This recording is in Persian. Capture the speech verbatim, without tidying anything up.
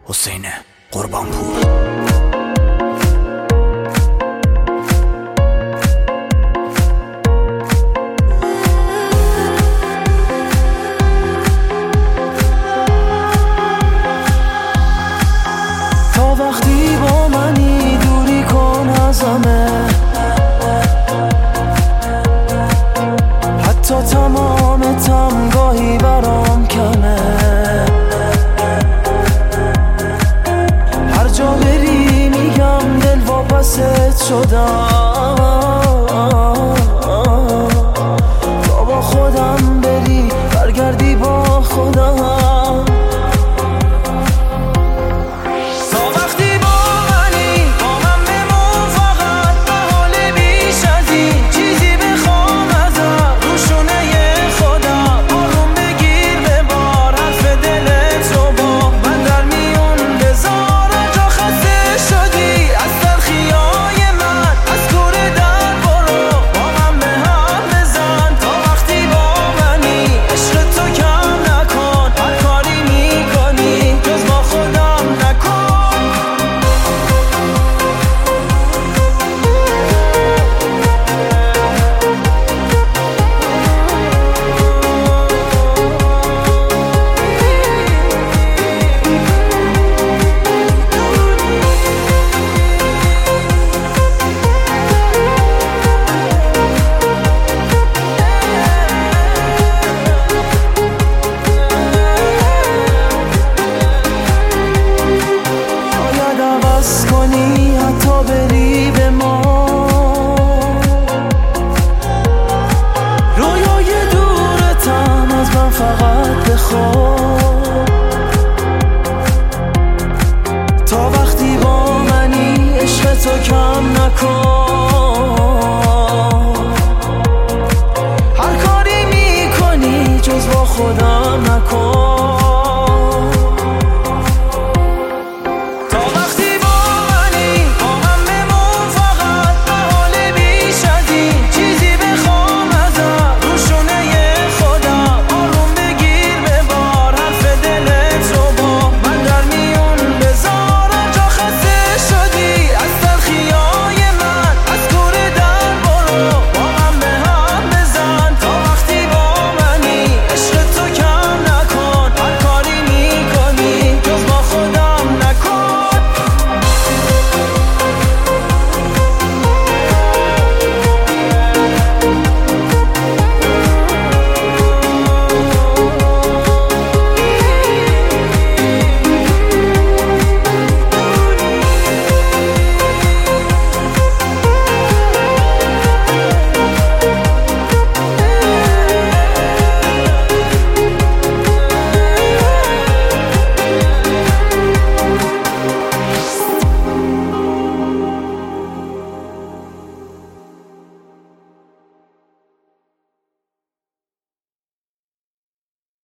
حسین قربانپور. تا وقتی با منی دوری کن ازمه، حتی تمام تمگاهی برام کمه. هر جا بری میگم دل واپست شدم، تا با خودم بری برگردی با خودم. حتی بری به ما رویای دورتم از من فقط بخواب، تا وقتی با منی عشق تو کم نکن.